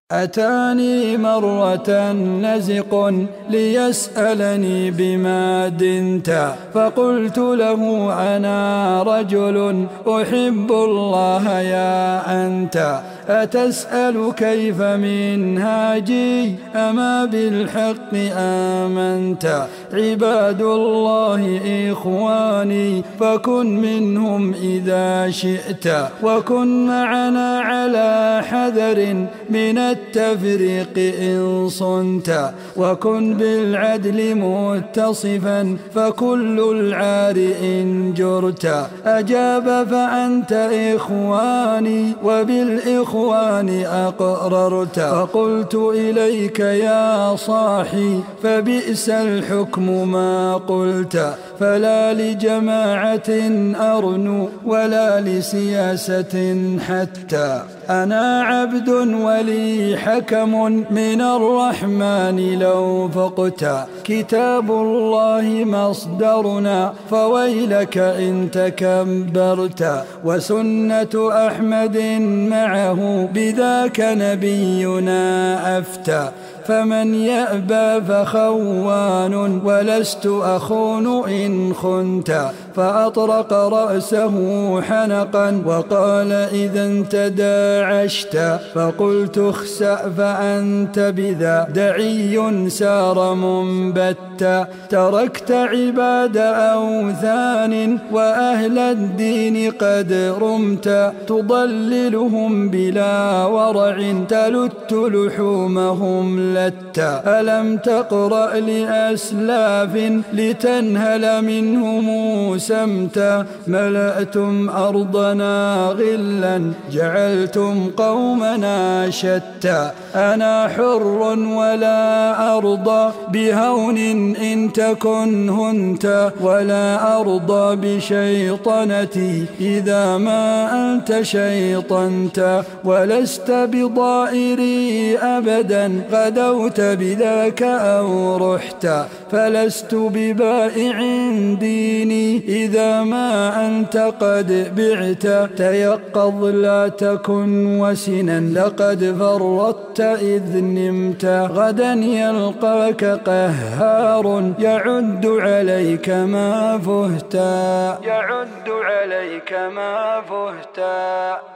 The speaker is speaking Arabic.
أتاني مرة نزق ليسألني بما دنت، فقلت له أنا رجل أحب الله يا أنت، أتسأل كيف منهاجي أما بالحق آمنت، عباد الله إخواني فكن منهم إذا شئت، وكن معنا على حذر من التفريق إن صنت، وكن بالعدل متصفا فكل العار إن جرت، أجاب فأنت إخواني وبالإخوان أقررت، فقلت إليك يا صاحي فبئس الحكم ما قلت، فلا لجماعة أرنو ولا لسياسة حتى، أنا عبد ولي حكم من الرحمن لو فقت، كتاب الله مصدرنا فويلك إن تكبرت، وسنة أحمد معه بذاك نبينا أفتى، فمن يأبى فخوان ولست أخون إن خنت، فأطرق رأسه حنقا وقال إذا تداعشت، فقلت اخسأ فأنت بذا دعي سار منبتا، تركت عباد أوثان وأهل الدين قد رمت، تضللهم بلا ورع تلت لحومهم لتا، ألم تقرأ لأسلاف لتنهل منهم سمتا، ملأتم أرضنا غلا جعلتم قومنا شتى، أنا حر ولا أرضى بهون إن تكن هنت، ولا أرضى بشيطنتي إذا ما أنت شيطنت، ولست بضائري أبدا غدوت بذاك أو رحت، فلست ببائع ديني إذا ما أنت قد بعت، تيقظ لا تكن وسنا لقد فرطت إذ نمت، غدا يلقاك قهار يعد عليك ما فهتا، يعد عليك ما فهتا.